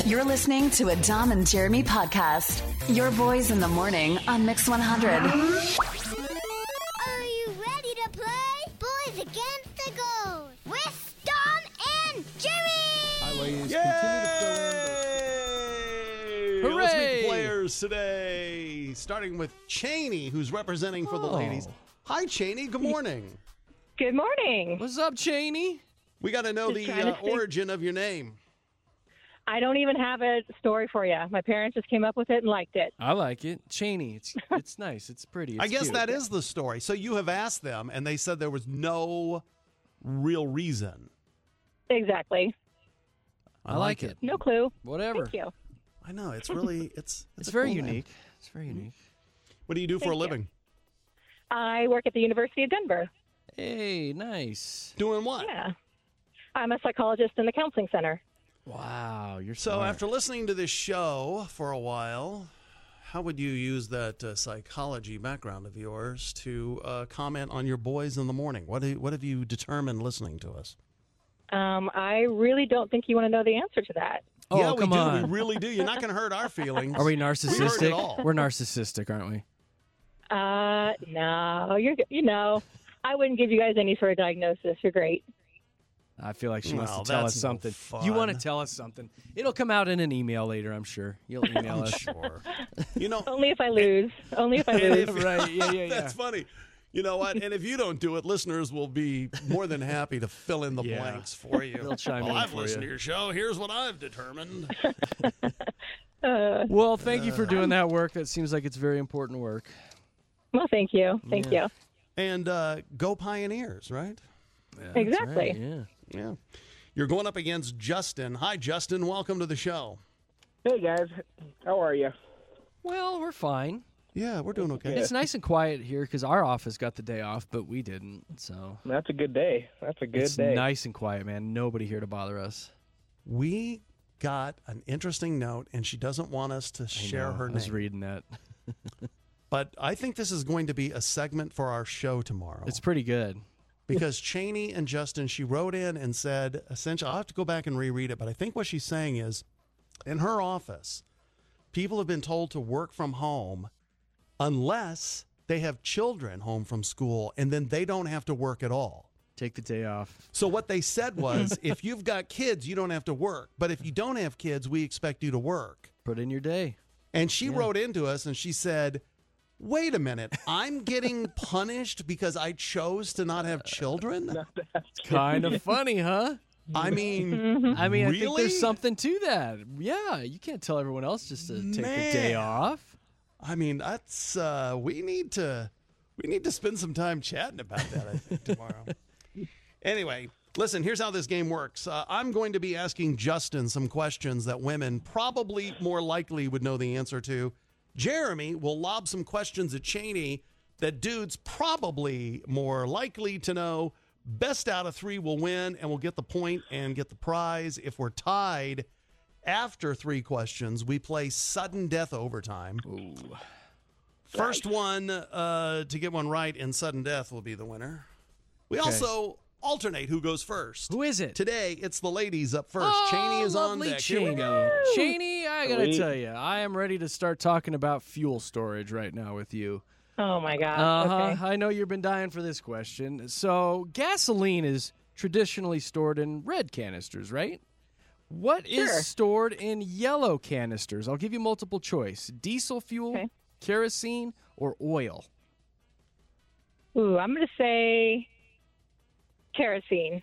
You're listening to a Dom and Jeremy podcast. Your boys in the morning on Mix 100. Are you ready to play? Boys Against the Ghost with Dom and Jeremy! Hi, ladies. Yay! Continue to fill in. Let's Hooray! meet the players today, starting with Cheney, who's representing for the ladies. Hi, Cheney. Good morning. Good morning. What's up, Cheney? We got to know Just the trying to think. origin of your name. I don't even have a story for you. My parents just came up with it and liked it. I like it. Cheney. It's nice. It's pretty. It's I guess cute. that is the story. So you have asked them, and they said there was no real reason. Exactly. I like it. No clue. Whatever. Thank you. I know. It's really, it's a very cool name. unique. It's very unique. What do you do for a Thank you. living? I work at the University of Denver. Hey, nice. Doing what? Yeah. I'm a psychologist in the counseling center. Wow, you're So smart. after listening to this show for a while, how would you use that psychology background of yours to comment on your boys in the morning? What have you determined listening to us? I really don't think you want to know the answer to that. Oh, yeah, come we do. on. We really do. You're not going to hurt our feelings. Are we We heard narcissistic? it all. We're narcissistic, aren't we? No. I wouldn't give you guys any sort of diagnosis. You're great. I feel like she wants Well, to tell that's us no something. fun. You want to tell us something. It'll come out in an email later, I'm sure. You'll email us. Sure. You know, Only if I lose. Only if I and lose. if- Right, yeah. That's funny. You know what? And if you don't do it, listeners will be more than happy to fill in the Yeah. blanks for you. They'll chime well, in I've for listened you. to your show. Here's what I've determined. Well, thank you for doing that work. That seems like it's very important work. Well, thank you. Thank you. And go Pioneers, right? Exactly. Right, yeah. Yeah. You're going up against Justin. Hi, Justin. Welcome to the show. Hey guys, how are you? Well, we're fine. Yeah, we're doing okay. It's nice and quiet here because our office got the day off, but we didn't. So That's a good day. That's a good it's day. nice and quiet, man. Nobody here to bother us. We got an interesting note, and she doesn't want us to share I know. her I was name. reading that. But I think this is going to be a segment for our show tomorrow. It's pretty good. Because Cheney and Justin, she wrote in and said, essentially, I'll have to go back and reread it, but I think what she's saying is, in her office, people have been told to work from home unless they have children home from school, and then they don't have to work at all. Take the day off. So what they said was, if you've got kids, you don't have to work. But if you don't have kids, we expect you to work. Put in your day. And she wrote into us and she said, wait a minute, I'm getting punished because I chose to not have children? Kind of funny, huh? I mean, I mean, I think Really? there's something to that. Yeah, you can't tell everyone else just to take the day Man. off. I mean, that's we need to spend some time chatting about that, I think, tomorrow. Anyway, listen, here's how this game works. I'm going to be asking Justin some questions that women probably more likely would know the answer to. Jeremy will lob some questions at Cheney that dudes probably more likely to know. Best out of three will win, and we'll get the point and get the prize. If we're tied after three questions, we play sudden death overtime. Ooh. First one to get one right in sudden death will be the winner. We also alternate who goes first. Who is it? Today, it's the ladies up first. Oh, Cheney is on lovely deck. Here we Cheney. go. Cheney, I gotta Sweet. tell you, I am ready to start talking about fuel storage right now with you. Oh, my gosh. Uh-huh. Okay. I know you've been dying for this question. So, gasoline is traditionally stored in red canisters, right? What Sure. is stored in yellow canisters? I'll give you multiple choice. Diesel fuel, Okay. kerosene, or oil? Ooh, I'm going to say kerosene.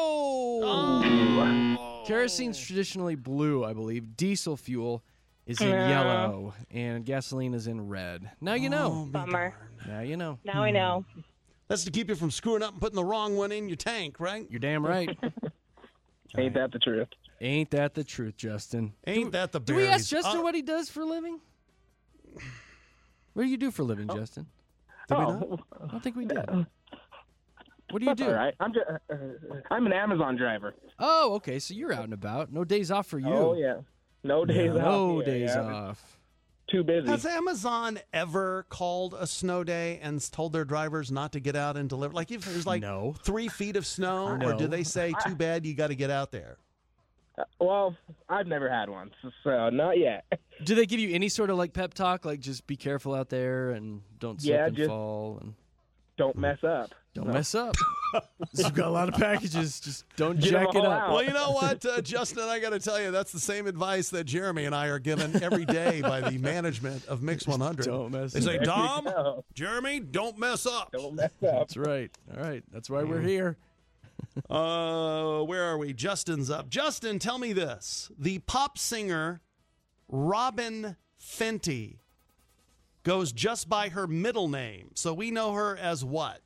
No! Kerosene's traditionally blue, I believe. Diesel fuel is in yellow, and gasoline is in red. Now you know. Bummer. Now you know. Now I know. That's to keep you from screwing up and putting the wrong one in your tank, right? You're damn right. Ain't that the truth? Ain't that the truth, Justin? Ain't that the Do berries? we ask Justin what he does for a living? What do you do for a living, Justin? Did we not? I don't think we did. What do you That's do? all right. I'm an Amazon driver. Oh, okay. So you're out and about. No days off for you. Oh yeah, no days off. No here, days yeah. off. Too busy. Has Amazon ever called a snow day and told their drivers not to get out and deliver? Like if there's like No. 3 feet of snow, or No. do they say, too bad, you got to get out there? Well, I've never had one, so not yet. Do they give you any sort of like pep talk, like just be careful out there and don't slip and just fall and don't mess up. don't mess up? You've got a lot of packages. Just don't Get 'em jack it all up. out. Well, you know what, Justin, I got to tell you, that's the same advice that Jeremy and I are given every day by the management of Mix 100. Don't mess They up. say, There you Dom, go. Jeremy, don't mess up. Don't mess up. That's right. All right. That's why we're here. Where are we? Justin's up. Justin, tell me this. The pop singer Robin Fenty goes just by her middle name. So we know her as what?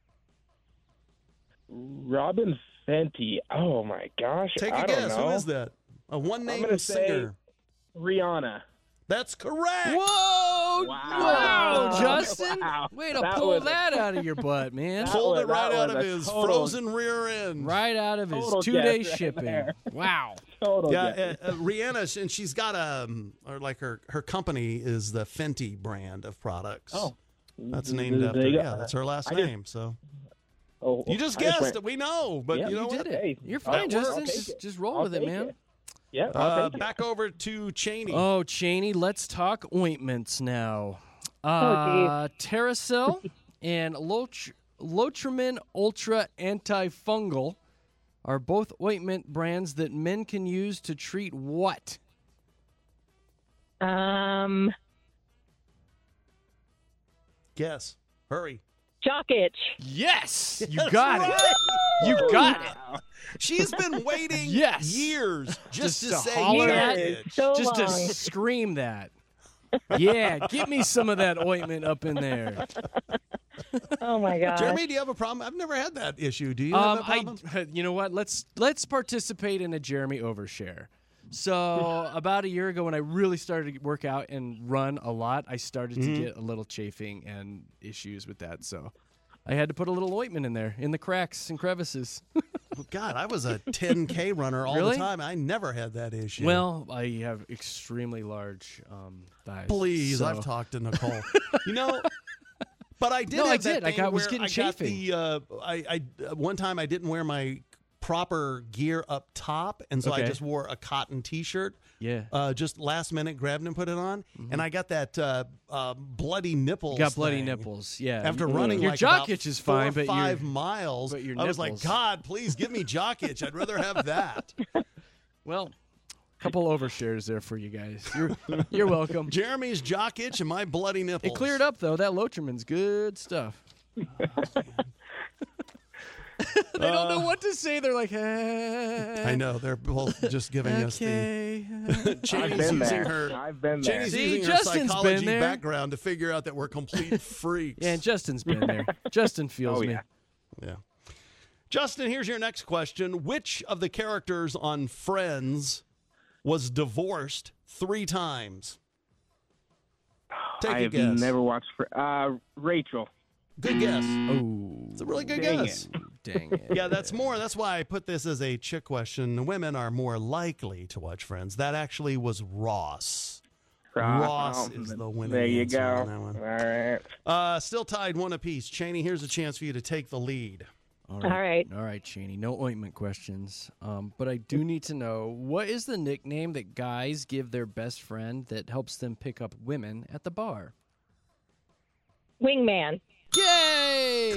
Robin Fenty. Oh my gosh. Take I a don't guess. know. Who is that? A I'm one-name gonna say singer. Rihanna. That's correct. Whoa! Wow. Justin. Wow. Way to That pull was- that out of your butt, man. That Pulled was- it right that out was of a his total- frozen rear end. Right out of his Total 2-day guess right shipping. there. Wow. Total Yeah, guess. Rihanna, and she's got or like her company is the Fenty brand of products. Oh. That's named There after. you go. Yeah, that's her last I just- name. So Oh, you just I guessed went- it. We know, but Yeah, you know You what? did it. Hey, You're I'll fine, take Justin. it. Just roll I'll with it, take man. it. Yeah, I'll take it. Back over to Cheney. Oh, Cheney, let's talk ointments now. Terrasil and Lotrimin Ultra Antifungal are both ointment brands that men can use to treat what? Guess. Hurry. Jock itch. Yes, you That's got right. it. You got it. She's been waiting Yes. years just to to say holler that. at- So Just to long. scream that. Yeah, get me some of that ointment up in there. Oh my god. Jeremy, do you have a problem? I've never had that issue. Do you have that problem? You know what? Let's participate in a Jeremy overshare. So about a year ago, when I really started to work out and run a lot, I started to get a little chafing and issues with that. So I had to put a little ointment in there, in the cracks and crevices. Oh, God, I was a 10K runner all Really? the time. I never had that issue. Well, I have extremely large thighs. please, so- I've talked to Nicole. You know, but I did. No, have I that did. I thing was where getting I chafing. Got the, one time I didn't wear my proper gear up top, and so I Okay. just wore a cotton T-shirt. Yeah. Just last minute grabbed and put it on, and I got that bloody nipples. Got bloody thing. nipples. Yeah. After running your like jock about itch is 4 or fine, but 5 your miles, but your I was like, nipples. God, please give me jock itch. I'd rather have that. well, couple overshares there for you guys. You're welcome. Jeremy's jock itch and my bloody nipples. It cleared up though. That Lotrimin's good stuff. They don't know what to say. They're like, I know they're both just giving us the. okay. I've Cheney's been using there. her. I've been there. Cheney's See, using her Justin's been psychology there. background to figure out that we're complete freaks. Yeah, and Justin's been there. Justin feels Oh, me. yeah. Yeah. Justin, here's your next question. Which of the characters on Friends was divorced 3 times? Take a I've guess. never watched Rachel. Good guess. Oh, It's a really good Dang guess. dang it. Yeah, that's more. That's why I put this as a chick question. Women are more likely to watch Friends. That actually was Ross. Ross is the winning There you answer go. on that one. All right. Still tied 1 apiece. Cheney, here's a chance for you to take the lead. All right. All right, Cheney. No ointment questions. But I do need to know, what is the nickname that guys give their best friend that helps them pick up women at the bar? Wingman. Yay!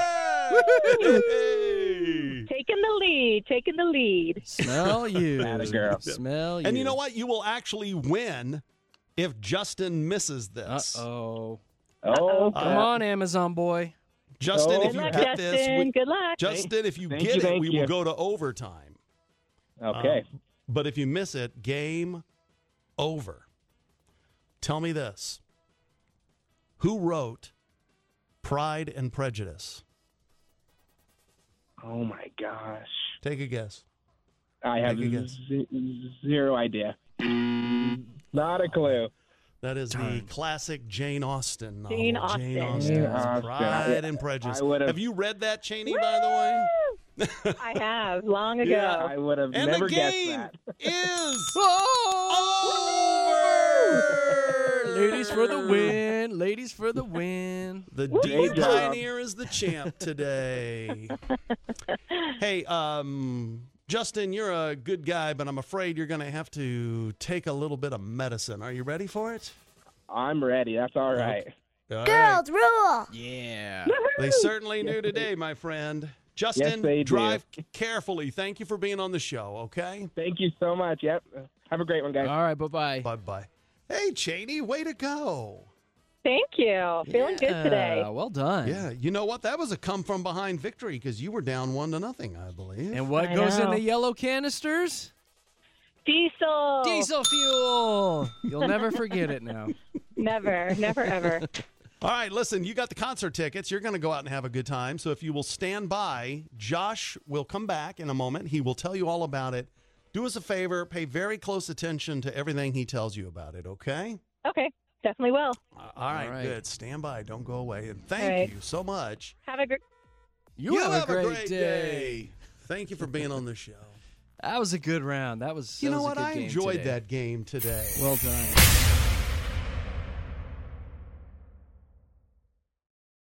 Taking the lead. Taking the lead. Smell you. Atta girl. Smell you. And you know what? You will actually win if Justin misses this. Uh-oh. Oh, Come on, Amazon boy. Justin, Oh, if Good you luck, get Justin. this, Good luck. Justin, if you Thank get you, it, thank we you. will go to overtime. Okay. But if you miss it, game over. Tell me this. Who wrote Pride and Prejudice? Oh my gosh. Take a guess. I have Take a guess. zero idea. Not a clue. That is the classic Jane Austen novel. Jane Austen. Jane Austen's Austen. Pride and Prejudice. I would've- Have you read that, Cheney, by the way? I have long ago. Yeah, I would have And never the guessed game that. is over! Ladies for the win. Ladies for the win. The Great D job. Pioneer is the champ today. Hey, Justin, you're a good guy, but I'm afraid you're going to have to take a little bit of medicine. Are you ready for it? I'm ready. That's all right. All right. Girls rule. Yeah. They certainly knew today, my friend. Justin, they do. drive carefully. Thank you for being on the show, okay? Thank you so much. Yep. Have a great one, guys. All right, bye-bye. Bye-bye. Hey, Cheney, way to go. Thank you. Feeling good today. Well done. Yeah, you know what? That was a come-from-behind victory because you were down 1-0, I believe. And what I goes in know. the yellow canisters? Diesel. Diesel fuel. You'll never forget it now. Never, never, ever. All right, listen, you got the concert tickets. You're going to go out and have a good time. So if you will stand by, Josh will come back in a moment. He will tell you all about it. Do us a favor. Pay very close attention to everything he tells you about it, okay? Okay, definitely will. All right, right. good. Stand by. Don't go away. And thank All right. you so much. Have a great. You have a great day. Thank you for being on the show. That was a good round. That was. You that know was what? a good I game enjoyed today. that game today. Well done.